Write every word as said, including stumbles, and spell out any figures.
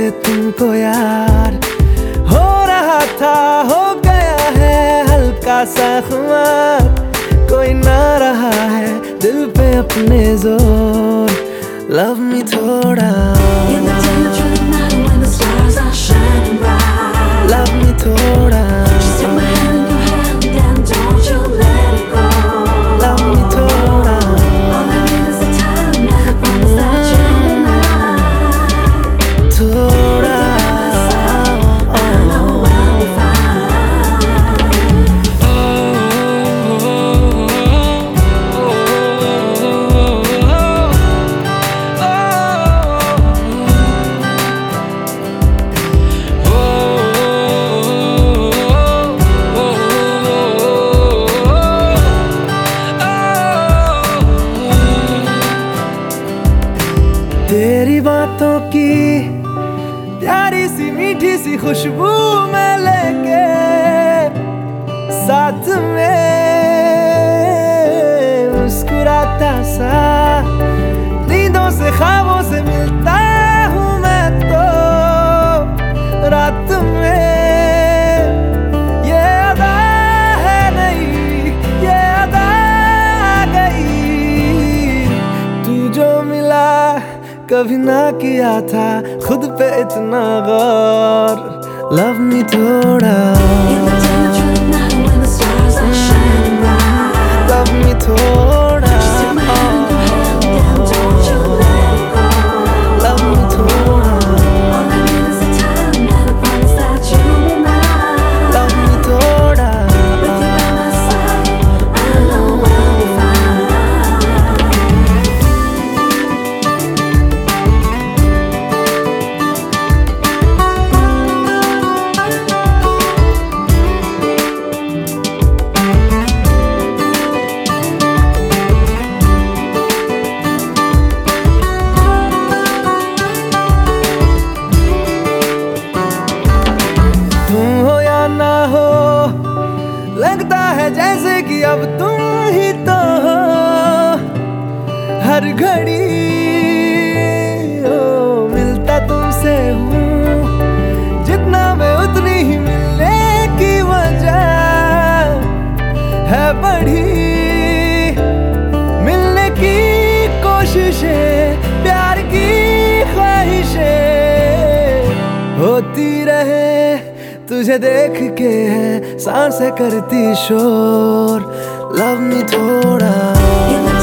से तुमको यार, हो रहा था हो गया है हल्का सा खुमार, कोई ना रहा है दिल पे अपने जोर, लव मी थोड़ा, love me थोड़ा, just take my hand in your hand and don't you let it go, love me थोड़ा, all I need is the time and the promise that you'll be mine, थोड़ा, I know I'll be तेरी बातों की प्यारी सी मीठी सी खुशबू मैं लेके साथ में मुस्कुराता सा, नींदों से ख्वाबों से मिलता हूँ मैं तो रात में, ये अदा है नहीं ये अदा आ गई, तू जो मिला कभी ना किया था खुद पे इतना गौर, लव मी थोड़ा, लव मी थोड़ा, लव मी थोड़ा, लव मी थोड़ा, लगता है जैसे कि अब तुम ही तो हो हर घड़ी, ओ मिलता तुमसे हूँ जितना मैं उतनी ही मिलने की वजह है बढ़ी, मिलने की कोशिशें प्यार की ख्वाहिशें होती रहे, तुझे देख के है सांसें करती शोर, लव मी थोड़ा।